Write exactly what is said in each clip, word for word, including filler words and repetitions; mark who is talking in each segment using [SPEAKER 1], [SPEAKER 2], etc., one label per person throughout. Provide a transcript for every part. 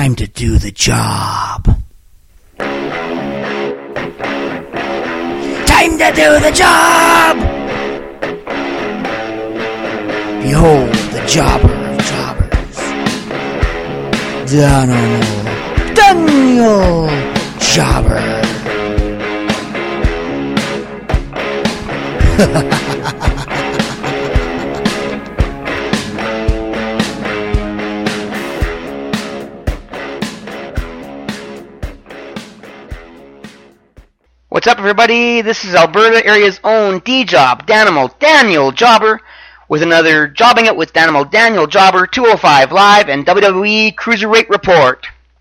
[SPEAKER 1] Time to do the job. Time to do the job! Behold the jobber of jobbers. Daniel, Daniel Jobber.
[SPEAKER 2] What's up, everybody? This is Alberta area's own D-Job, Danimal Daniel Jobber, with another Jobbing It with Danimal Daniel Jobber two oh five Live and W W E Cruiserweight Report.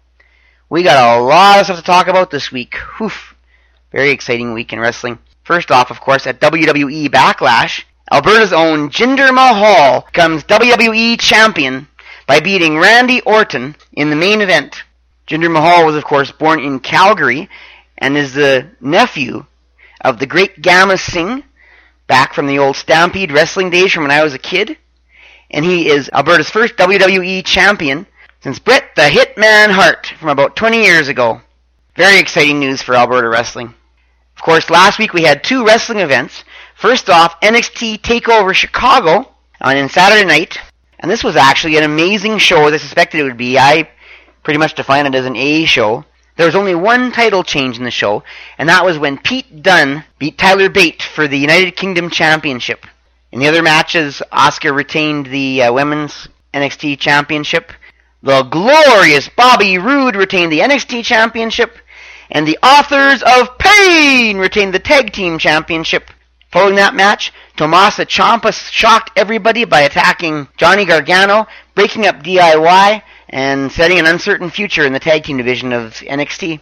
[SPEAKER 2] We got a lot of stuff to talk about this week. Oof. Very exciting week in wrestling. First off, of course, at W W E Backlash, Alberta's own Jinder Mahal becomes W W E Champion by beating Randy Orton in the main event. Jinder Mahal was, of course, born in Calgary and is the nephew of the great Gama Singh, back from the old Stampede wrestling days from when I was a kid. And he is Alberta's first W W E champion since Bret the Hitman Hart from about twenty years ago. Very exciting news for Alberta wrestling. Of course, last week we had two wrestling events. First off, N X T TakeOver Chicago on Saturday night. And this was actually an amazing show as I suspected it would be. I pretty much define it as an A show. There was only one title change in the show, and that was when Pete Dunne beat Tyler Bate for the United Kingdom Championship. In the other matches, Asuka retained the uh, Women's N X T Championship. The glorious Bobby Roode retained the N X T Championship, and the Authors of Pain retained the Tag Team Championship. Following that match, Tommaso Ciampa shocked everybody by attacking Johnny Gargano, breaking up D I Y, and setting an uncertain future in the tag team division of N X T.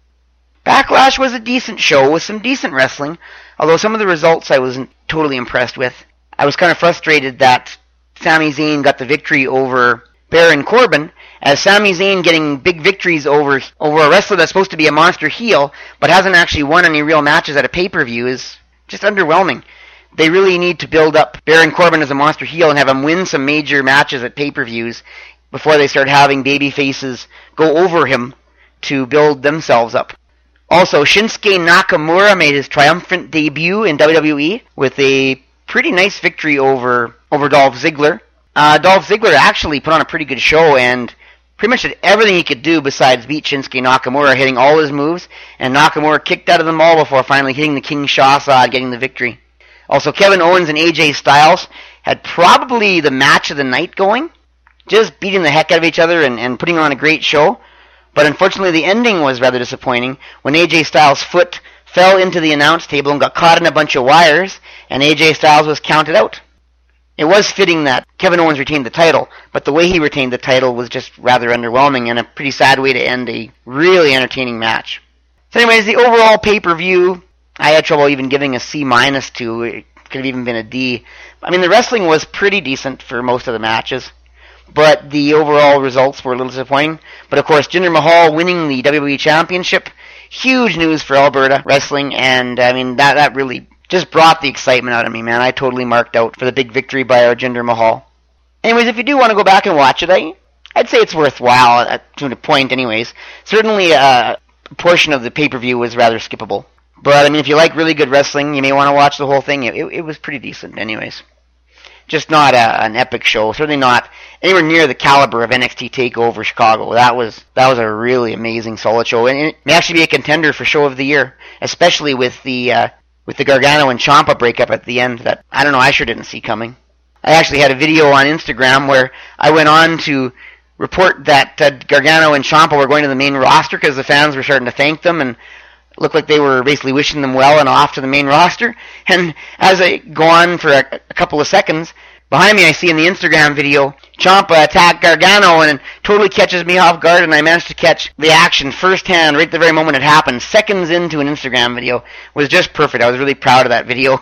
[SPEAKER 2] Backlash was a decent show with some decent wrestling, although some of the results I wasn't totally impressed with. I was kind of frustrated that Sami Zayn got the victory over Baron Corbin, as Sami Zayn getting big victories over over a wrestler that's supposed to be a monster heel, but hasn't actually won any real matches at a pay-per-view is just underwhelming. They really need to build up Baron Corbin as a monster heel and have him win some major matches at pay-per-views before they start having baby faces go over him to build themselves up. Also, Shinsuke Nakamura made his triumphant debut in W W E with a pretty nice victory over, over Dolph Ziggler. Uh, Dolph Ziggler actually put on a pretty good show and pretty much did everything he could do besides beat Shinsuke Nakamura, hitting all his moves, and Nakamura kicked out of them all before finally hitting the King Shasa, getting the victory. Also, Kevin Owens and A J Styles had probably the match of the night going, just beating the heck out of each other and, and putting on a great show. But unfortunately, the ending was rather disappointing when A J Styles' foot fell into the announce table and got caught in a bunch of wires, and A J Styles was counted out. It was fitting that Kevin Owens retained the title, but the way he retained the title was just rather underwhelming and a pretty sad way to end a really entertaining match. So anyways, the overall pay-per-view, I had trouble even giving a C minus to. It could have even been a D. I mean, the wrestling was pretty decent for most of the matches, but the overall results were a little disappointing. But of course, Jinder Mahal winning the W W E Championship, huge news for Alberta wrestling, and I mean, that, that really just brought the excitement out of me, man. I totally marked out for the big victory by our Jinder Mahal. Anyways, if you do want to go back and watch it, I, I'd say it's worthwhile, at, to a point anyways. Certainly uh, a portion of the pay-per-view was rather skippable. But, I mean, if you like really good wrestling, you may want to watch the whole thing. It, it, it was pretty decent anyways. Just not a, an epic show. Certainly not anywhere near the caliber of N X T TakeOver Chicago. That was that was a really amazing, solid show. And it may actually be a contender for Show of the Year, especially with the uh, with the Gargano and Ciampa breakup at the end that, I don't know, I sure didn't see coming. I actually had a video on Instagram where I went on to report that uh, Gargano and Ciampa were going to the main roster because the fans were starting to thank them, and it looked like they were basically wishing them well and off to the main roster. And as I go on for a, a couple of seconds, behind me I see in the Instagram video, Ciampa attack Gargano, and it totally catches me off guard, and I managed to catch the action firsthand right the very moment it happened, seconds into an Instagram video. It was just perfect. I was really proud of that video.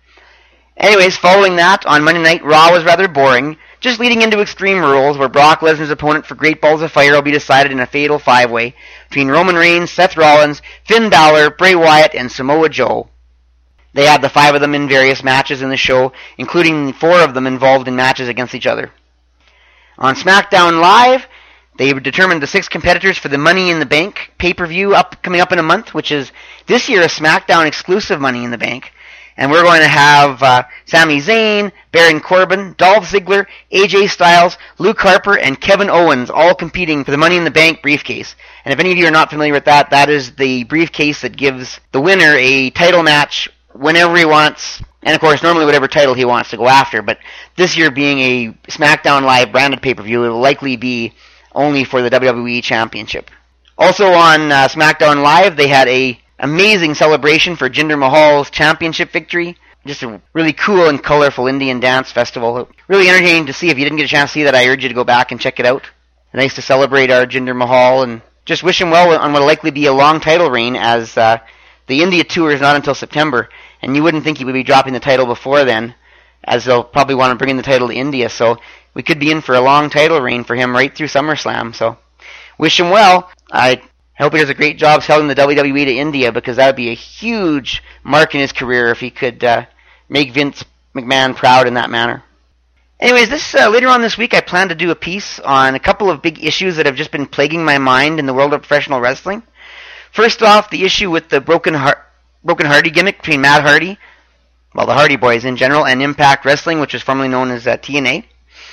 [SPEAKER 2] Anyways, following that, on Monday Night, Raw was rather boring, just leading into Extreme Rules, where Brock Lesnar's opponent for Great Balls of Fire will be decided in a fatal five-way between Roman Reigns, Seth Rollins, Finn Balor, Bray Wyatt, and Samoa Joe. They had the five of them in various matches in the show, including four of them involved in matches against each other. On SmackDown Live, They determined the six competitors for the Money in the Bank pay-per-view up coming up in a month, which is this year a SmackDown exclusive Money in the Bank. And we're going to have uh, Sami Zayn, Baron Corbin, Dolph Ziggler, A J Styles, Luke Harper, and Kevin Owens all competing for the Money in the Bank briefcase. And if any of you are not familiar with that, that is the briefcase that gives the winner a title match whenever he wants, and of course normally whatever title he wants to go after. But this year being a SmackDown Live branded pay-per-view, it will likely be only for the W W E Championship. Also on uh, SmackDown Live, they had a amazing celebration for Jinder Mahal's championship victory. Just a really cool and colorful Indian dance festival. Really entertaining to see. If you didn't get a chance to see that, I urge you to go back and check it out. Nice to celebrate our Jinder Mahal and just wish him well on what will likely be a long title reign, as uh, the India tour is not until September, and you wouldn't think he would be dropping the title before then, as they'll probably want to bring in the title to India. So we could be in for a long title reign for him right through SummerSlam. So wish him well. I hope he does a great job selling the W W E to India, because that would be a huge mark in his career if he could uh, make Vince McMahon proud in that manner. Anyways, this uh, later on this week I plan to do a piece on a couple of big issues that have just been plaguing my mind in the world of professional wrestling. First off, the issue with the Broken Heart, Broken Hardy gimmick between Matt Hardy, well, the Hardy Boys in general, and Impact Wrestling, which is formerly known as uh, T N A.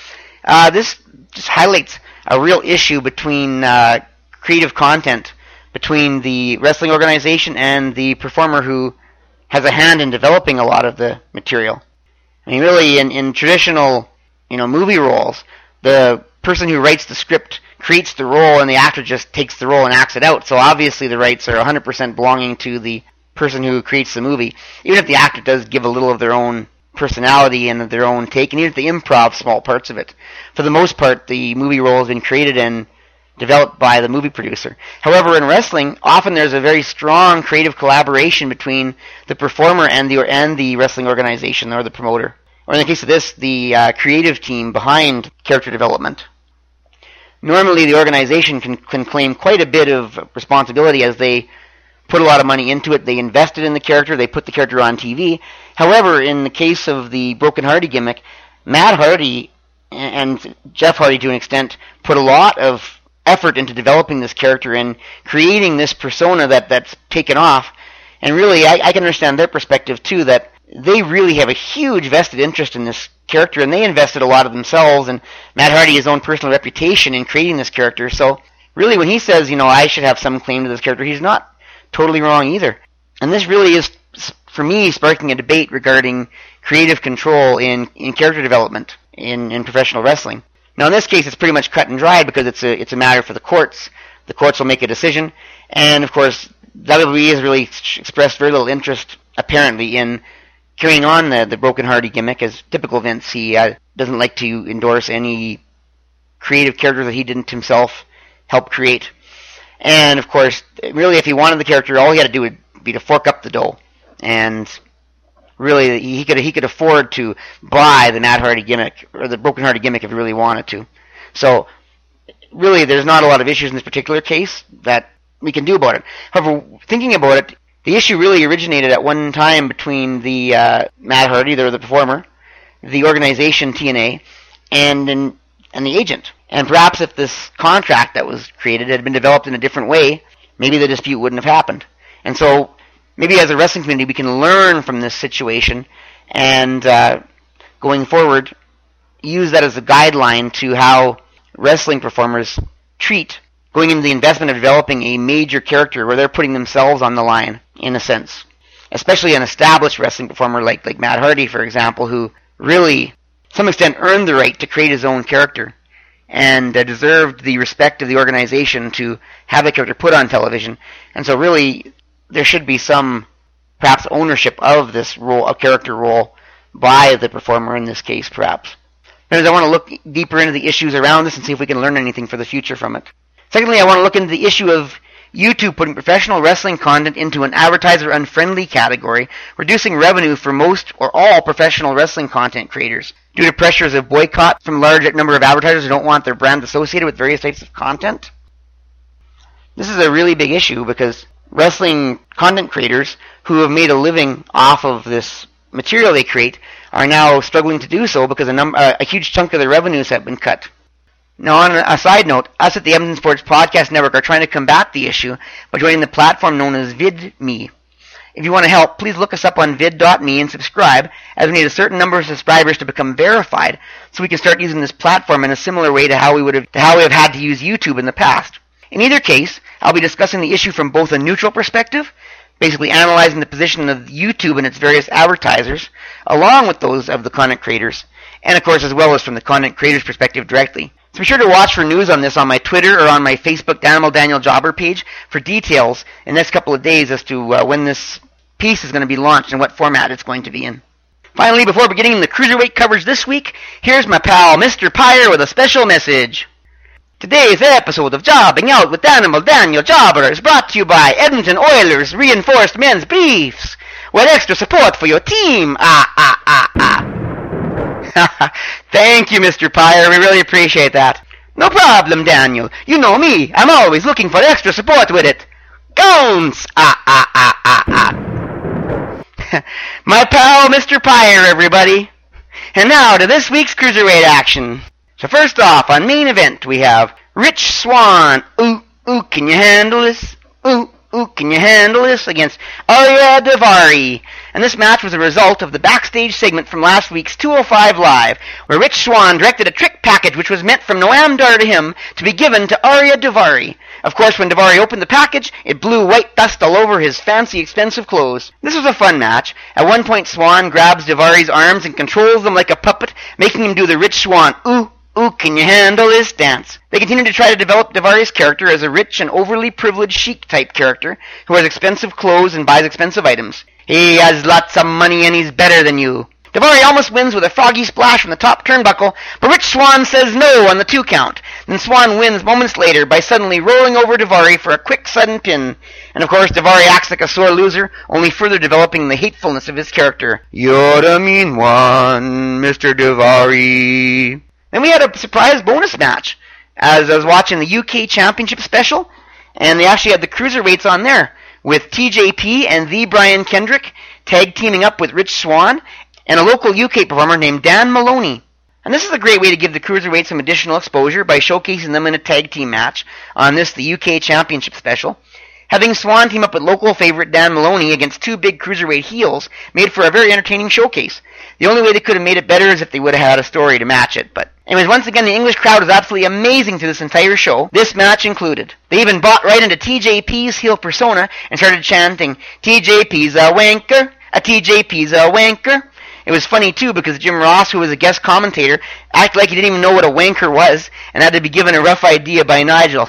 [SPEAKER 2] Uh, this just highlights a real issue between uh, creative content between the wrestling organization and the performer who has a hand in developing a lot of the material. I mean, really, in, in traditional, you know, movie roles, the person who writes the script creates the role, and the actor just takes the role and acts it out. So obviously, the rights are one hundred percent belonging to the person who creates the movie, even if the actor does give a little of their own personality and their own take, and even if they improv small parts of it. For the most part, the movie role has been created and developed by the movie producer. However, in wrestling, often there's a very strong creative collaboration between the performer and the and the wrestling organization or the promoter. Or in the case of this, the uh, creative team behind character development. Normally, the organization can, can claim quite a bit of responsibility, as they put a lot of money into it, they invested in the character, they put the character on T V. However, in the case of the Broken Hardy gimmick, Matt Hardy and Jeff Hardy, to an extent, put a lot of effort into developing this character and creating this persona that, that's taken off. And really, I, I can understand their perspective too, that they really have a huge vested interest in this character, and they invested a lot of themselves, and Matt Hardy his own personal reputation in creating this character. So really, when he says, you know, I should have some claim to this character, he's not totally wrong either. And this really is, for me, sparking a debate regarding creative control in, in character development in, in professional wrestling. Now, in this case, it's pretty much cut and dried, because it's a it's a matter for the courts. The courts will make a decision, and of course, W W E has really expressed very little interest, apparently, in carrying on the, the Broken Hardy gimmick. As typical Vince, he uh, doesn't like to endorse any creative character that he didn't himself help create. And of course, really, if he wanted the character, all he had to do would be to fork up the dough, and really, he could he could afford to buy the Matt Hardy gimmick, or the Broken Hardy gimmick, if he really wanted to. So, really, there's not a lot of issues in this particular case that we can do about it. However, thinking about it, the issue really originated at one time between the uh, Matt Hardy, the, the performer, the organization T N A, and and, and the agent. And perhaps if this contract that was created had been developed in a different way, maybe the dispute wouldn't have happened. And so, maybe as a wrestling community, we can learn from this situation, and uh, going forward, use that as a guideline to how wrestling performers treat going into the investment of developing a major character where they're putting themselves on the line, in a sense. Especially an established wrestling performer like, like Matt Hardy, for example, who really, to some extent, earned the right to create his own character and uh, deserved the respect of the organization to have a character put on television. And so really, there should be some, perhaps, ownership of this role, a character role, by the performer in this case, perhaps. Anyways, I want to look deeper into the issues around this and see if we can learn anything for the future from it. Secondly, I want to look into the issue of YouTube putting professional wrestling content into an advertiser-unfriendly category, reducing revenue for most or all professional wrestling content creators due to pressures of boycott from a large number of advertisers who don't want their brand associated with various types of content. This is a really big issue because wrestling content creators who have made a living off of this material they create are now struggling to do so because a, num- uh, a huge chunk of their revenues have been cut. Now, on a side note, us at the Edmonton Sports Podcast Network are trying to combat the issue by joining the platform known as VidMe. If you want to help, please look us up on vid dot me and subscribe, as we need a certain number of subscribers to become verified, so we can start using this platform in a similar way to how we would have to how we have had to use YouTube in the past. In either case, I'll be discussing the issue from both a neutral perspective, basically analyzing the position of YouTube and its various advertisers, along with those of the content creators, and of course as well as from the content creators' perspective directly. So be sure to watch for news on this on my Twitter or on my Facebook Danimal Daniel Jobber page for details in the next couple of days as to uh, when this piece is going to be launched and what format it's going to be in. Finally, before beginning the Cruiserweight coverage this week, here's my pal Mister Pyre with a special message. Today's episode of Jobbing Out with Danimal Daniel Jobber is brought to you by Edmonton Oilers Reinforced Men's Briefs, with extra support for your team. Ah, ah, ah, ah. Thank you, Mister Pyre. We really appreciate that. No problem, Daniel. You know me. I'm always looking for extra support with it. Gones! Ah, ah, ah, ah, ah. My pal, Mister Pyre, everybody. And now to this week's Cruiserweight action. So first off, on main event, we have Rich Swann. Ooh, ooh, can you handle this? Ooh, ooh, can you handle this? Against Arya Daivari. And this match was a result of the backstage segment from last week's two oh five Live, where Rich Swann directed a trick package which was meant from Noam Dar to him to be given to Arya Daivari. Of course, when Daivari opened the package, it blew white dust all over his fancy, expensive clothes. This was a fun match. At one point, Swann grabs Daivari's arms and controls them like a puppet, making him do the Rich Swann, ooh, ooh, can you handle this dance? They continue to try to develop Daivari's character as a rich and overly privileged chic-type character who has expensive clothes and buys expensive items. He has lots of money and he's better than you. Daivari almost wins with a froggy splash from the top turnbuckle, but Rich Swann says no on the two count. Then Swann wins moments later by suddenly rolling over Daivari for a quick sudden pin. And of course, Daivari acts like a sore loser, only further developing the hatefulness of his character. You're the mean one, Mister Daivari. Then we had a surprise bonus match, as I was watching the U K Championship special, and they actually had the Cruiserweights on there, with T J P and the Brian Kendrick tag teaming up with Rich Swann and a local U K performer named Dan Maloney. And this is a great way to give the Cruiserweights some additional exposure by showcasing them in a tag team match on this, the U K Championship special. Having Swann team up with local favorite Dan Maloney against two big Cruiserweight heels made for a very entertaining showcase. The only way they could have made it better is if they would have had a story to match it, but anyways, once again, the English crowd was absolutely amazing through this entire show, this match included. They even bought right into T J P's heel persona and started chanting, T J P's a wanker, a T J P's a wanker. It was funny, too, because Jim Ross, who was a guest commentator, acted like he didn't even know what a wanker was and had to be given a rough idea by Nigel.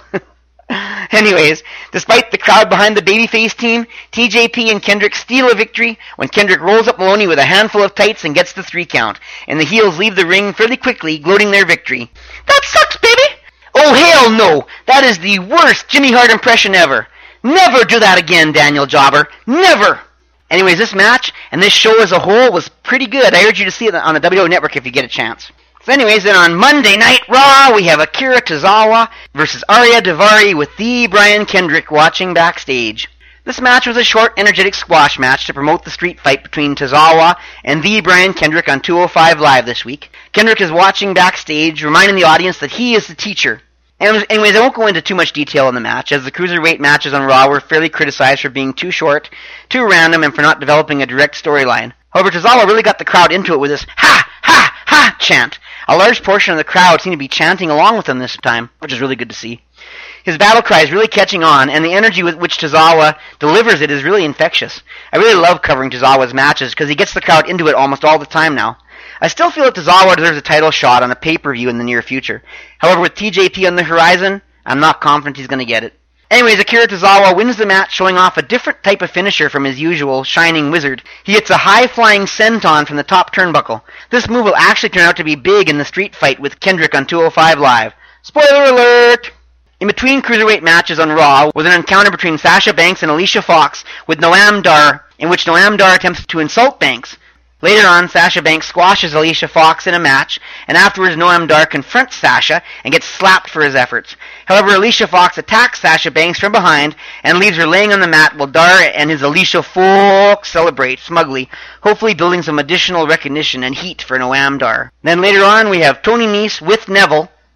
[SPEAKER 2] Anyways, despite the crowd behind the babyface team, T J P and Kendrick steal a victory when Kendrick rolls up Maloney with a handful of tights and gets the three count, and the heels leave the ring fairly quickly, gloating their victory. That sucks, baby! Oh, hell no! That is the worst Jimmy Hart impression ever. Never do that again, Daniel Jobber. Never! Anyways, this match and this show as a whole was pretty good. I urge you to see it on the W W E Network if you get a chance. So anyways, then on Monday Night Raw, we have Akira Tozawa versus Arya Daivari with the Brian Kendrick watching backstage. This match was a short, energetic squash match to promote the street fight between Tozawa and the Brian Kendrick on two oh five Live this week. Kendrick is watching backstage, reminding the audience that he is the teacher. And anyways, I won't go into too much detail on the match, as the Cruiserweight matches on Raw were fairly criticized for being too short, too random, and for not developing a direct storyline. However, Tozawa really got the crowd into it with this ha, ha, ha chant. A large portion of the crowd seemed to be chanting along with him this time, which is really good to see. His battle cry is really catching on, and the energy with which Tozawa delivers it is really infectious. I really love covering Tozawa's matches because he gets the crowd into it almost all the time now. I still feel that Tozawa deserves a title shot on a pay-per-view in the near future. However, with T J P on the horizon, I'm not confident he's going to get it. Anyways, Akira Tozawa wins the match, showing off a different type of finisher from his usual Shining Wizard. He hits a high-flying senton from the top turnbuckle. This move will actually turn out to be big in the street fight with Kendrick on two oh five Live. Spoiler alert! In between Cruiserweight matches on Raw was an encounter between Sasha Banks and Alicia Fox with Noam Dar, in which Noam Dar attempts to insult Banks. Later on, Sasha Banks squashes Alicia Fox in a match, and afterwards Noam Dar confronts Sasha and gets slapped for his efforts. However, Alicia Fox attacks Sasha Banks from behind and leaves her laying on the mat while Dar and his Alicia Fox celebrate smugly, hopefully building some additional recognition and heat for Noam Dar. Then later on, we have Tony Nese with Neville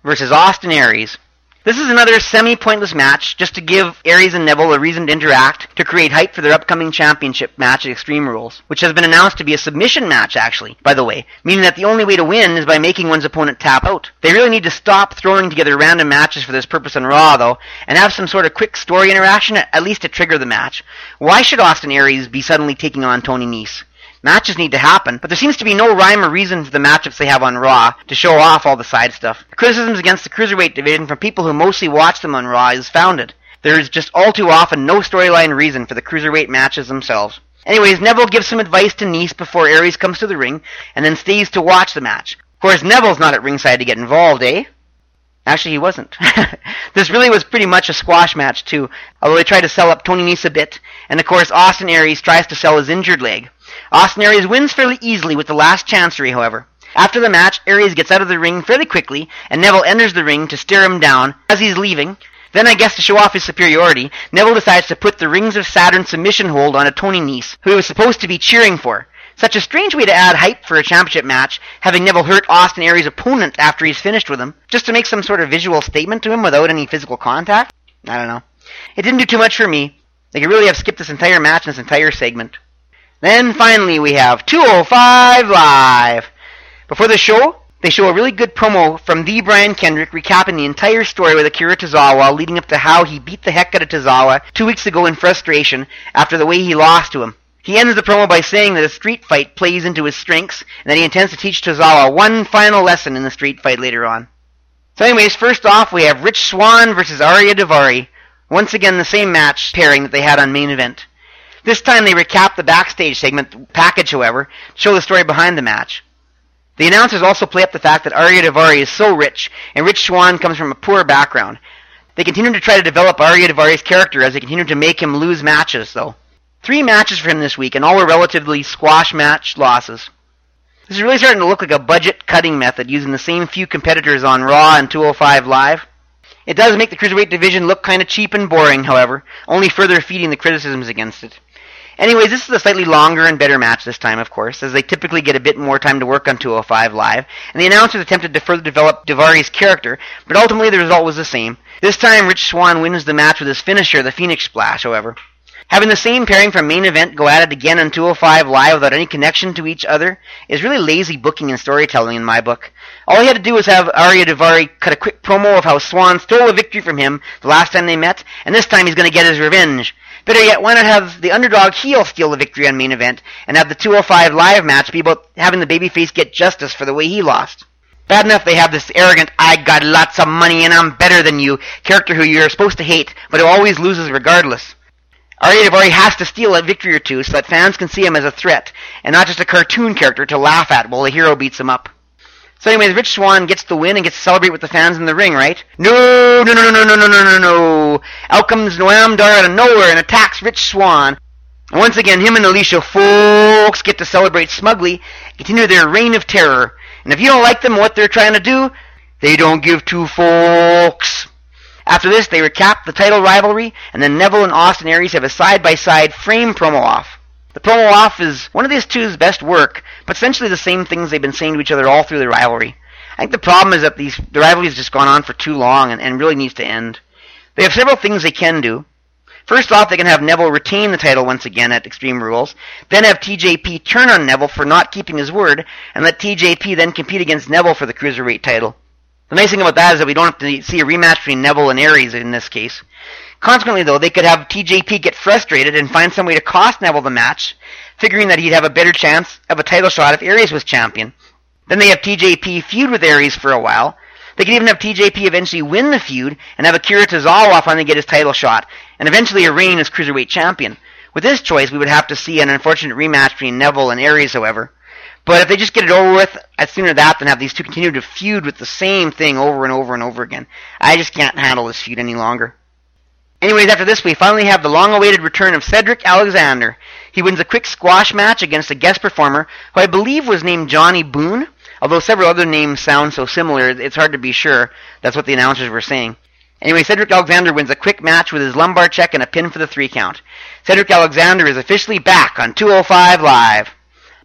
[SPEAKER 2] versus Austin Aries. This is another semi-pointless match, just to give Aries and Neville a reason to interact, to create hype for their upcoming championship match at Extreme Rules, which has been announced to be a submission match, actually, by the way, meaning that the only way to win is by making one's opponent tap out. They really need to stop throwing together random matches for this purpose on Raw, though, and have some sort of quick story interaction, at least to trigger the match. Why should Austin Aries be suddenly taking on Tony Nese? Matches need to happen, but there seems to be no rhyme or reason to the matchups they have on Raw to show off all the side stuff. Criticisms against the Cruiserweight division from people who mostly watch them on Raw is founded. There is just all too often no storyline reason for the Cruiserweight matches themselves. Anyways, Neville gives some advice to Nese before Aries comes to the ring, and then stays to watch the match. Of course, Neville's not at ringside to get involved, eh? Actually, he wasn't. This really was pretty much a squash match, too, although they tried to sell up Tony Nese a bit, and of course Austin Aries tries to sell his injured leg. Austin Aries wins fairly easily with the last chancery, however. After the match, Aries gets out of the ring fairly quickly, and Neville enters the ring to stare him down as he's leaving. Then, I guess to show off his superiority, Neville decides to put the Rings of Saturn submission hold on a Tony Nese, who he was supposed to be cheering for. Such a strange way to add hype for a championship match, having Neville hurt Austin Aries' opponent after he's finished with him, just to make some sort of visual statement to him without any physical contact? I don't know. It didn't do too much for me. They could really have skipped this entire match and this entire segment. Then finally we have two oh five Live. Before the show, they show a really good promo from the Brian Kendrick recapping the entire story with Akira Tozawa leading up to how he beat the heck out of Tozawa two weeks ago in frustration after the way he lost to him. He ends the promo by saying that a street fight plays into his strengths and that he intends to teach Tozawa one final lesson in the street fight later on. So anyways, first off we have Rich Swann versus Arya Daivari. Once again the same match pairing that they had on Main Event. This time they recap the backstage segment package, however, to show the story behind the match. The announcers also play up the fact that Arya Daivari is so rich, and Rich Swann comes from a poor background. They continue to try to develop Arya Daivari's character as they continue to make him lose matches, though. Three matches for him this week, and all were relatively squash match losses. This is really starting to look like a budget-cutting method, using the same few competitors on Raw and two oh five Live. It does make the Cruiserweight division look kind of cheap and boring, however, only further feeding the criticisms against it. Anyways, this is a slightly longer and better match this time, of course, as they typically get a bit more time to work on two oh five Live, and the announcers attempted to further develop Daivari's character, but ultimately the result was the same. This time, Rich Swann wins the match with his finisher, the Phoenix Splash, however. Having the same pairing from Main Event go at it again on two oh five Live without any connection to each other is really lazy booking and storytelling in my book. All he had to do was have Arya Daivari cut a quick promo of how Swann stole a victory from him the last time they met, and this time he's going to get his revenge. Better yet, why not have the underdog heel steal the victory on Main Event, and have the two oh five Live match be about having the babyface get justice for the way he lost? Bad enough they have this arrogant, I got lots of money and I'm better than you character who you're supposed to hate, but who always loses regardless. Arya Daivari has to steal a victory or two so that fans can see him as a threat, and not just a cartoon character to laugh at while the hero beats him up. So anyways, Rich Swann gets the win and gets to celebrate with the fans in the ring, right? No, no, no, no, no, no, no, no, no. Out comes Noam Dar out of nowhere and attacks Rich Swann. And once again, him and Alicia Fox get to celebrate smugly, continue their reign of terror. And if you don't like them and what they're trying to do, they don't give two fucks. After this, they recap the title rivalry, and then Neville and Austin Aries have a side-by-side frame promo off. The promo off is one of these two's best work, but essentially the same things they've been saying to each other all through the rivalry. I think the problem is that these the rivalry has just gone on for too long and, and really needs to end. They have several things they can do. First off, they can have Neville retain the title once again at Extreme Rules, then have T J P turn on Neville for not keeping his word, and let T J P then compete against Neville for the Cruiserweight title. The nice thing about that is that we don't have to see a rematch between Neville and Aries in this case. Consequently, though, they could have T J P get frustrated and find some way to cost Neville the match, figuring that he'd have a better chance of a title shot if Aries was champion. Then they have T J P feud with Aries for a while. They could even have T J P eventually win the feud and have Akira Tozawa finally get his title shot, and eventually reign as Cruiserweight champion. With this choice, we would have to see an unfortunate rematch between Neville and Aries, however. But if they just get it over with, I'd sooner that than have these two continue to feud with the same thing over and over and over again. I just can't handle this feud any longer. Anyways, after this, we finally have the long-awaited return of Cedric Alexander. He wins a quick squash match against a guest performer who I believe was named Johnny Boone, although several other names sound so similar, it's hard to be sure. That's what the announcers were saying. Anyway, Cedric Alexander wins a quick match with his lumbar check and a pin for the three count. Cedric Alexander is officially back on two oh five Live.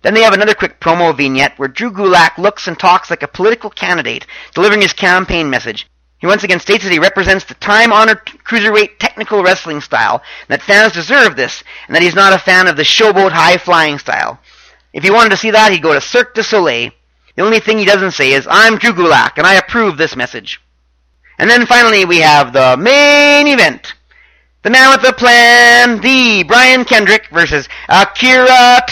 [SPEAKER 2] Then they have another quick promo vignette where Drew Gulak looks and talks like a political candidate, delivering his campaign message. He once again states that he represents the time-honored cruiserweight technical wrestling style, and that fans deserve this, and that he's not a fan of the showboat high-flying style. If he wanted to see that, he'd go to Cirque du Soleil. The only thing he doesn't say is, "I'm Drew Gulak, and I approve this message." And then finally we have the main event. The man with the plan, the Brian Kendrick versus Akira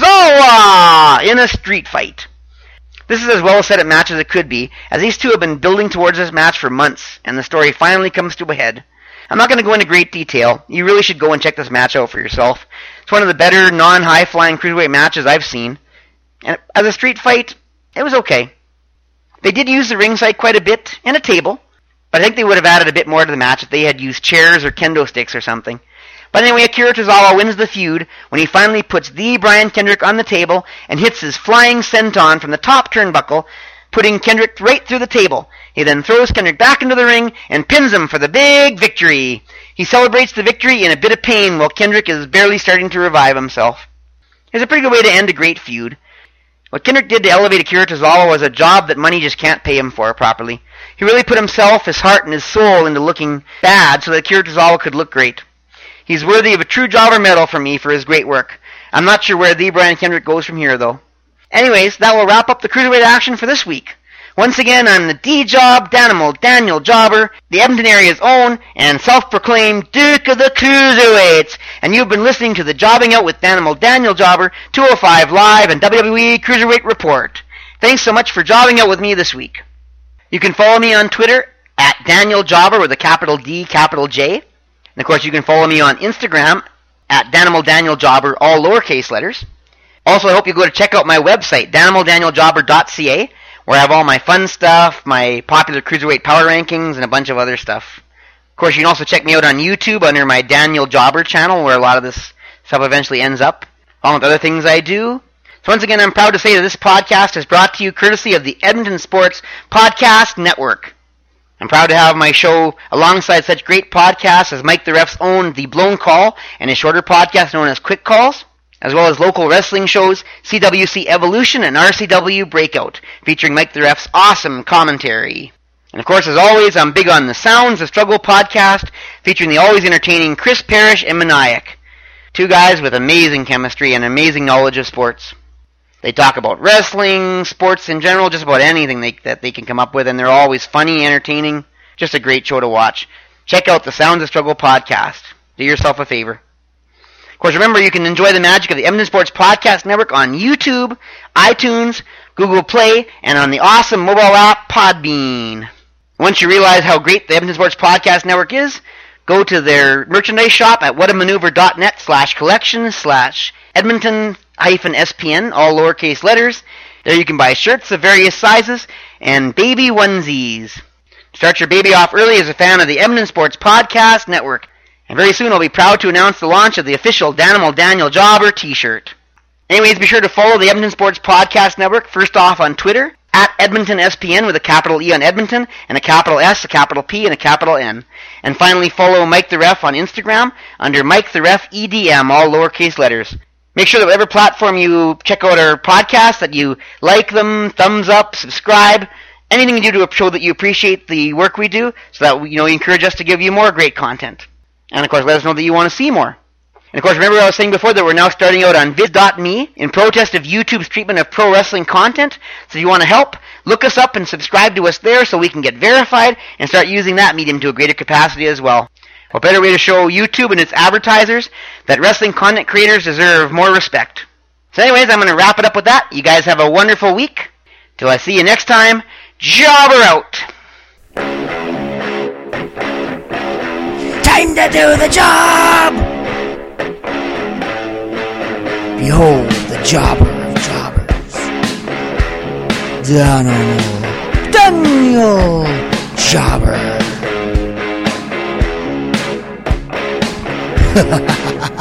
[SPEAKER 2] Tozawa in a street fight. This is as well set a match as it could be, as these two have been building towards this match for months, and the story finally comes to a head. I'm not going to go into great detail. You really should go and check this match out for yourself. It's one of the better non-high-flying cruiserweight matches I've seen. And as a street fight, it was okay. They did use the ringside quite a bit, and a table, but I think they would have added a bit more to the match if they had used chairs or kendo sticks or something. But anyway, Akira Tozawa wins the feud when he finally puts the Brian Kendrick on the table and hits his flying senton from the top turnbuckle, putting Kendrick right through the table. He then throws Kendrick back into the ring and pins him for the big victory. He celebrates the victory in a bit of pain while Kendrick is barely starting to revive himself. It's a pretty good way to end a great feud. What Kendrick did to elevate Akira Tozawa was a job that money just can't pay him for properly. He really put himself, his heart, and his soul into looking bad so that Akira Tozawa could look great. He's worthy of a true jobber medal from me for his great work. I'm not sure where the Brian Kendrick goes from here, though. Anyways, that will wrap up the Cruiserweight action for this week. Once again, I'm the D-Job, Danimal Daniel Jobber, the Edmonton area's own, and self-proclaimed Duke of the Cruiserweights, and you've been listening to the Jobbing Out with Danimal Daniel Jobber, two oh five Live, and W W E Cruiserweight Report. Thanks so much for jobbing out with me this week. You can follow me on Twitter, at Daniel Jobber with a capital D, capital J. And of course, you can follow me on Instagram at Danimal Daniel Jobber, all lowercase letters. Also, I hope you go to check out my website, danimal daniel jobber dot c a, where I have all my fun stuff, my popular cruiserweight power rankings, and a bunch of other stuff. Of course, you can also check me out on YouTube under my Daniel Jobber channel, where a lot of this stuff eventually ends up, along with other things I do. So once again, I'm proud to say that this podcast is brought to you courtesy of the Edmonton Sports Podcast Network. I'm proud to have my show alongside such great podcasts as Mike the Ref's own The Blown Call and his shorter podcast known as Quick Calls, as well as local wrestling shows C W C Evolution and R C W Breakout, featuring Mike the Ref's awesome commentary. And of course, as always, I'm big on the Sounds of Struggle podcast, featuring the always entertaining Chris Parrish and Maniac, two guys with amazing chemistry and amazing knowledge of sports. They talk about wrestling, sports in general, just about anything they, that they can come up with, and they're always funny, entertaining, just a great show to watch. Check out the Sounds of Struggle podcast. Do yourself a favor. Of course, remember, you can enjoy the magic of the Edmonton Sports Podcast Network on YouTube, iTunes, Google Play, and on the awesome mobile app Podbean. Once you realize how great the Edmonton Sports Podcast Network is, go to their merchandise shop at whatamaneuver.net slash collection slash Edmonton hyphen S P N, all lowercase letters. There you can buy shirts of various sizes and baby onesies. Start your baby off early as a fan of the Edmonton Sports Podcast Network. And very soon I'll be proud to announce the launch of the official Danimal Daniel Jobber t-shirt. Anyways, be sure to follow the Edmonton Sports Podcast Network first off on Twitter, at Edmonton S P N with a capital E on Edmonton, and a capital S, a capital P, and a capital N. And finally follow Mike the Ref on Instagram under Mike the Ref E D M, all lowercase letters. Make sure that whatever platform you check out our podcast, that you like them, thumbs up, subscribe, anything you do to show that you appreciate the work we do, so that you know you encourage us to give you more great content. And of course, let us know that you want to see more. And of course, remember what I was saying before, that we're now starting out on viz dot me in protest of YouTube's treatment of pro wrestling content. So if you want to help, look us up and subscribe to us there so we can get verified and start using that medium to a greater capacity as well. What better way to show YouTube and its advertisers that wrestling content creators deserve more respect. So anyways, I'm going to wrap it up with that. You guys have a wonderful week. Till I see you next time, Jobber out!
[SPEAKER 1] Time to do the job! Behold the jobber of jobbers, Danimal Daniel Jobber. Ha ha ha ha.